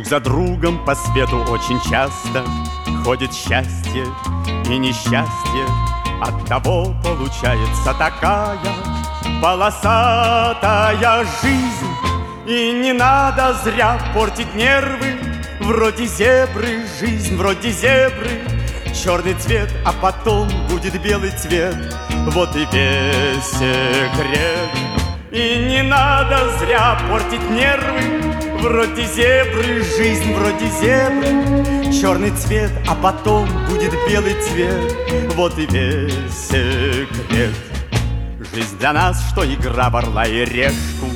Друг за другом по свету очень часто ходит счастье и несчастье. Оттого получается такая полосатая жизнь. И не надо зря портить нервы. Вроде зебры, жизнь вроде зебры. Черный цвет, а потом будет белый цвет. Вот и весь секрет. И не надо зря портить нервы. Вроде зебры, жизнь вроде зебры. Черный цвет, а потом будет белый цвет. Вот и весь секрет. Жизнь для нас, что игра в орла и решку.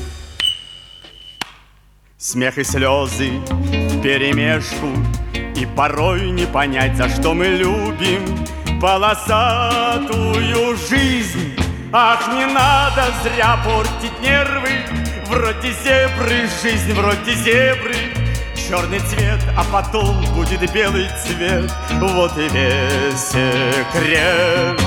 Смех и слезы вперемешку. И порой не понять, за что мы любим полосатую жизнь. Ах, не надо зря портить нервы. Вроде зебры, жизнь вроде зебры. Черный цвет, а потом будет белый цвет. Вот и весь секрет.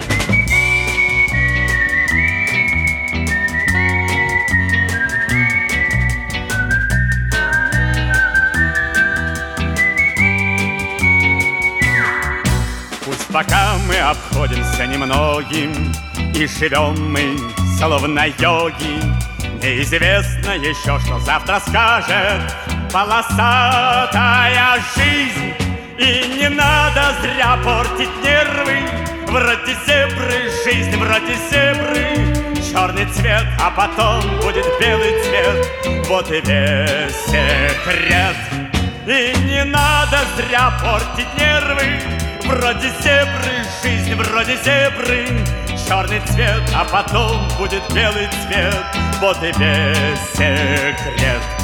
Пусть пока мы обходимся немногим и живем мы словно йоги, неизвестно еще, что завтра скажет полосатая жизнь. И не надо зря портить нервы. Вроде зебры, жизнь вроде зебры. Черный цвет, а потом будет белый цвет. Вот и весь секрет. И не надо зря портить нервы. Вроде зебры, жизнь вроде зебры. Черный цвет, а потом будет белый цвет. Вот и весь секрет.